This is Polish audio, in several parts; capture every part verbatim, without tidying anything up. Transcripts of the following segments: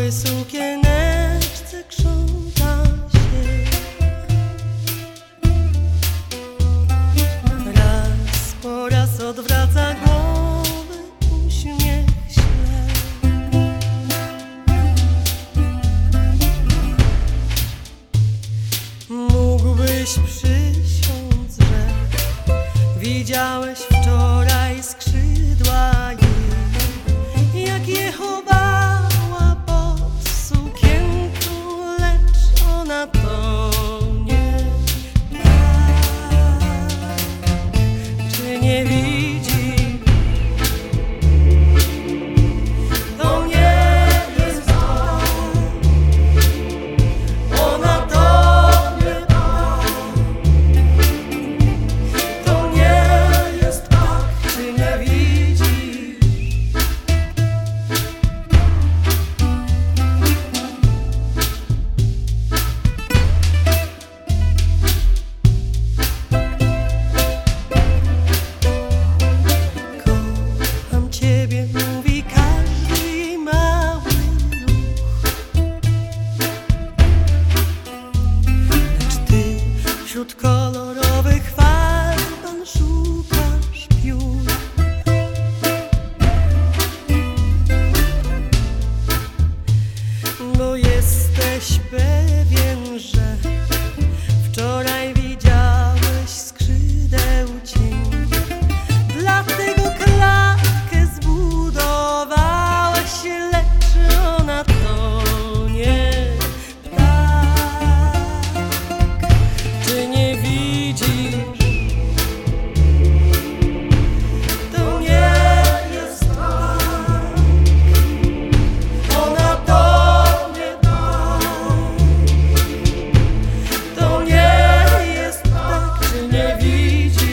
białej sukieneczce krząta się. Raz po raz odwraca głowę, uśmiech śle. Mógłbyś przysiąc, że widziałeś wczoraj skrzydła jej, jak je chowała pod sukienką, lecz ona to nie tak. Czy nie widzi? To nie jest tak. Ona to nie tak. To nie jest tak. Czy nie widzi? Kocham ciebie, mówi każdy jej mały ruch. Lecz ty wśród kolorowych farb szukasz piór. Bo jesteś pewien, że wczoraj widziałeś skrzydeł cień. Dlatego klatkę zbudowałeś, lecz ona to nie tak. Czy nie widzisz? To nie jest tak. Ona to nie tak. To nie jest tak. Czy nie widzisz?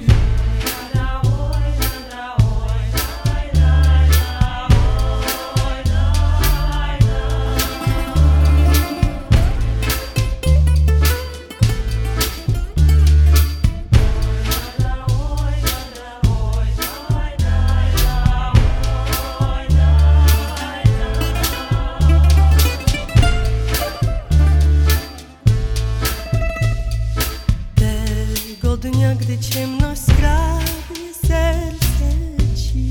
Tego dnia, gdy ciemność skradnie serce ci,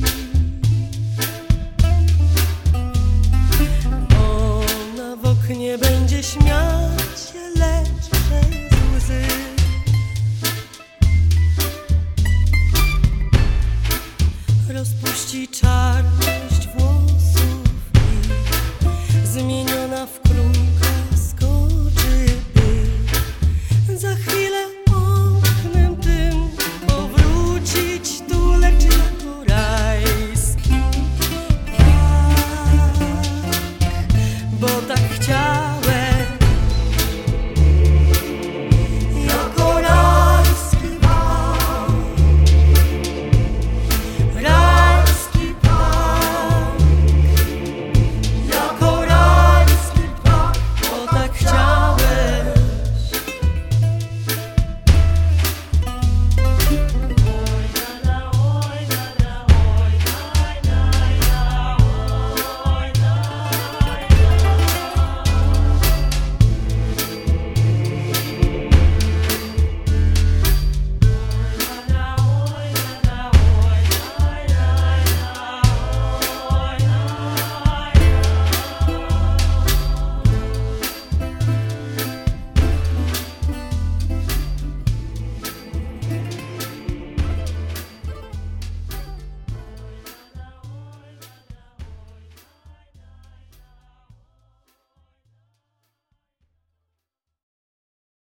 ona w oknie będzie śmiać się, lecz przez łzy. Rozpuści czarne